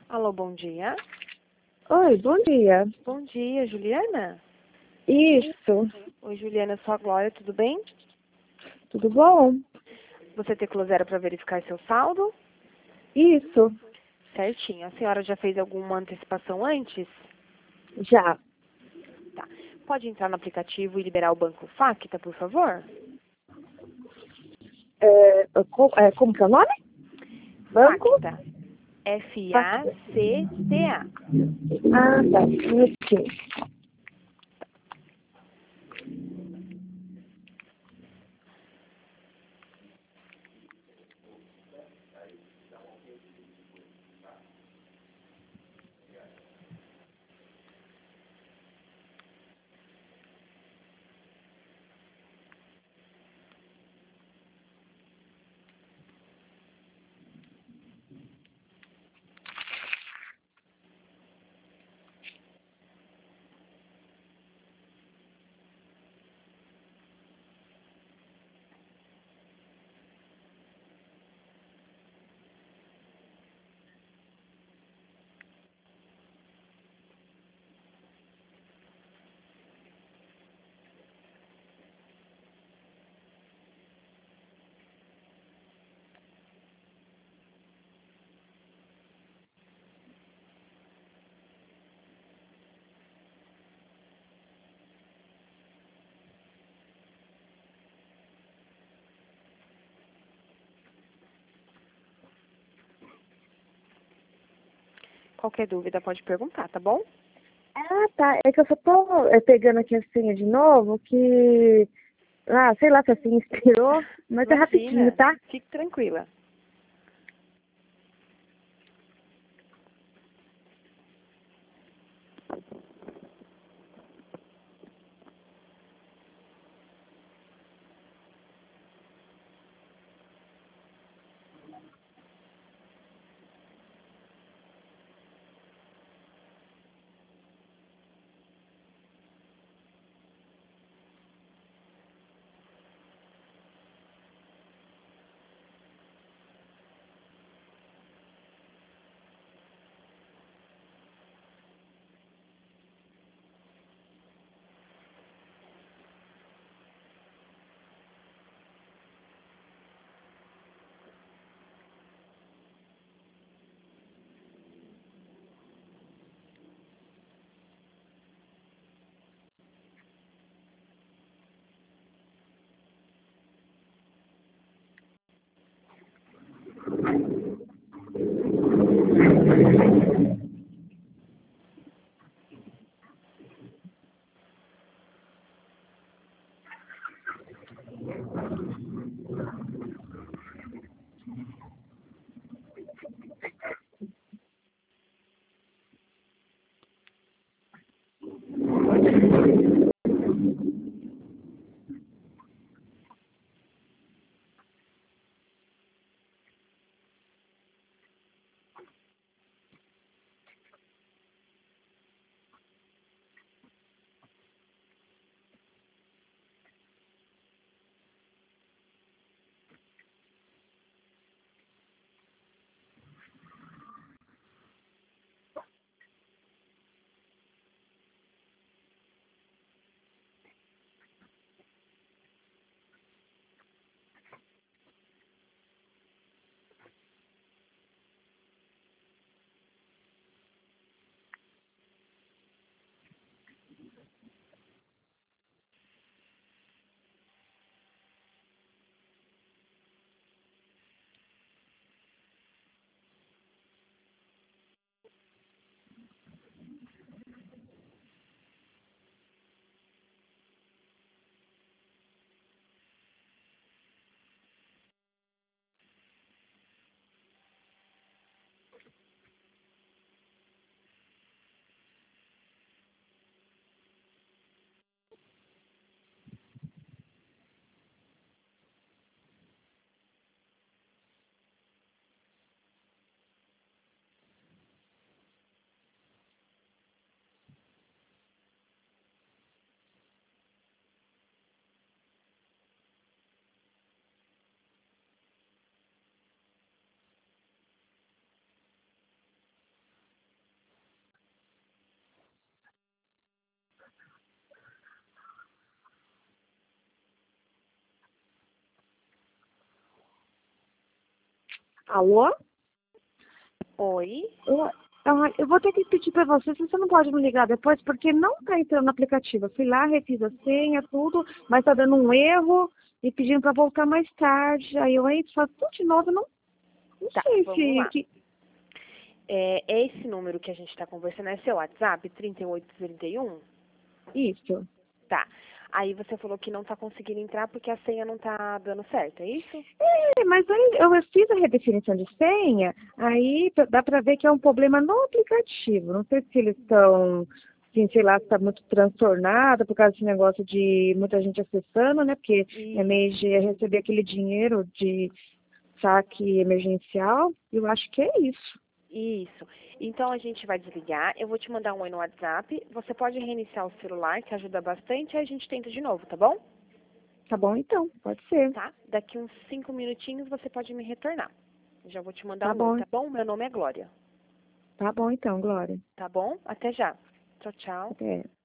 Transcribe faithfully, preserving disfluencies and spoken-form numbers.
Alô, bom dia. Oi, bom dia. Bom dia, Juliana? Isso, Oi, Juliana, sou a Glória, tudo bem? tudo bom? Você teclou zero para verificar seu saldo? Isso, Certinho. A senhora já fez alguma antecipação antes? já. Tá. Pode entrar no aplicativo e liberar o banco Facta, por favor? É, co- é, como que é o nome? Banco? Facta. F A C T A. Ah, tá. Um minutinho. Qualquer dúvida pode perguntar, tá bom? Ah, tá. É que eu só tô é, pegando aqui a senha de novo, que... Ah, sei lá se a senha inspirou, mas é rapidinho, Imagina. tá? Fique tranquila. Alô? Oi? Eu, ah, eu vou ter que pedir pra você se você não pode me ligar depois, porque não tá entrando no aplicativo. Eu fui lá, refiz a senha, tudo, mas tá dando um erro e pedindo pra voltar mais tarde. Aí eu entro, faço tudo de novo, não, não Tá, sei vamos se... lá. Que, É, é esse número que a gente está conversando, é seu WhatsApp, trinta e oito trinta e um? isso. Tá. Aí você falou que não está conseguindo entrar porque a senha não está dando certo, é isso? É, mas aí eu fiz a redefinição de senha, aí p- dá pra ver que é um problema no aplicativo. Não sei se eles estão, assim, sei lá, se está muito transtornado por causa desse negócio de muita gente acessando, né? Porque é meio Isso. de receber aquele dinheiro de saque emergencial. Eu acho que é isso. Isso. Então a gente vai desligar, eu vou te mandar um oi no WhatsApp, você pode reiniciar o celular, que ajuda bastante, e a gente tenta de novo, tá bom? Tá bom, então, pode ser. Tá? Daqui uns cinco minutinhos você pode me retornar. Já vou te mandar Tá um oi, bom, tá bom? Meu nome é Glória. tá bom então, Glória. Tá bom? Até já. Tchau, tchau. Até.